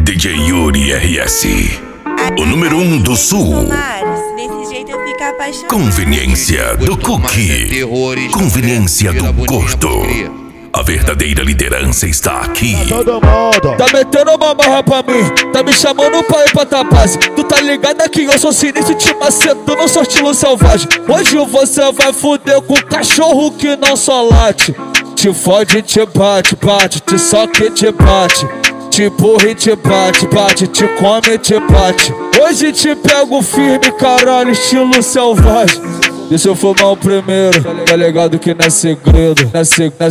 DJ Yuri RS, o número 1 do Sul. Desse jeito eu fico apaixonado. Conveniência do Cookie, conveniência do Gordo. A verdadeira liderança está aqui. Tá metendo uma marra pra mim, tá me chamando pra ir pra Tapaz. Tu tá ligado que eu sou sinistro, te maceto, não sou estilo selvagem. Hoje você vai fuder com o cachorro que não só late. Te fode, te bate, bate, te soca e te bate. Te empurra e te bate, bate, te come e te bate. Hoje te pego firme, caralho, estilo selvagem. Deixa eu fumar o primeiro, tá ligado que não é segredo. Não é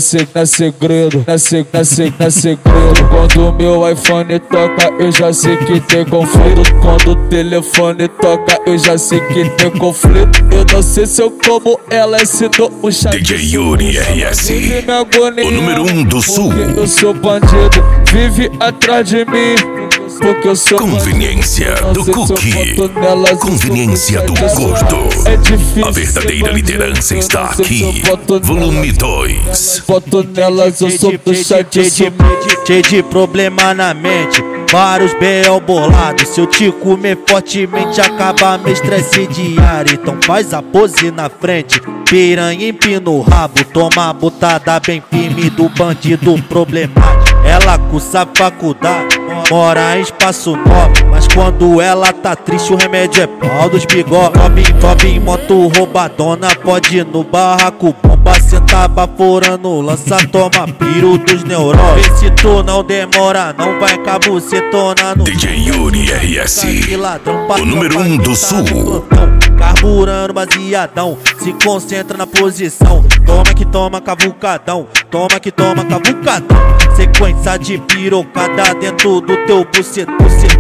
segredo, não é segredo. Quando o meu iPhone toca, eu já sei que tem conflito. Quando o telefone toca, eu já sei que tem conflito. Eu não sei se eu como ela, se dou um chá. DJ Yuri RS, o número 1 do Sul. Eu sou bandido, vive atrás de mim. Porque eu sou conveniência do Cookie, conveniência do Gordo. A verdadeira liderança está aqui. Volume 2. Boto nelas, eu sou do chat. Cheio de problema na mente, vários B.O. bolados. Se eu te comer fortemente, acaba meu estresse diário. Então faz a pose na frente, piranha empina o rabo. Toma a botada bem firme do bandido problemático. Ela cursa faculdade, mora em espaço nobre, mas quando ela tá triste o remédio é pau dos bigode. Sobe em moto roubadona, pode ir no barraco bomba. Senta baforando, lança, toma piro dos neurônios. Vê se tu não demora, não vai cabucetona no DJ Yuri RS, o número 1 do Sul. Carburando baseadão, se concentra na posição. Toma que toma cavucadão, toma que toma cavucadão. Sequência de pirocada dentro do teu bucetão.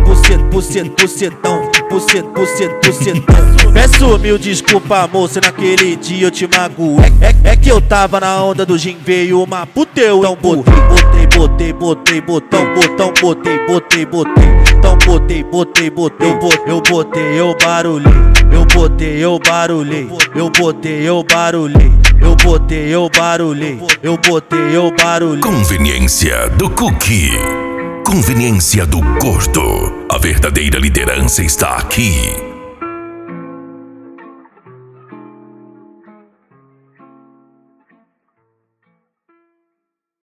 Peço mil desculpa, moça, naquele dia eu te magoei. É que eu tava na onda do gin, veio uma puteu. Então botei botão, eu botei, eu barulhei. Eu botei, eu barulhei. Eu botei, eu barulhei. Eu botei, eu barulhei. Eu botei, eu barulhei. Conveniência do Cookie, conveniência do Gordo. A verdadeira liderança está aqui.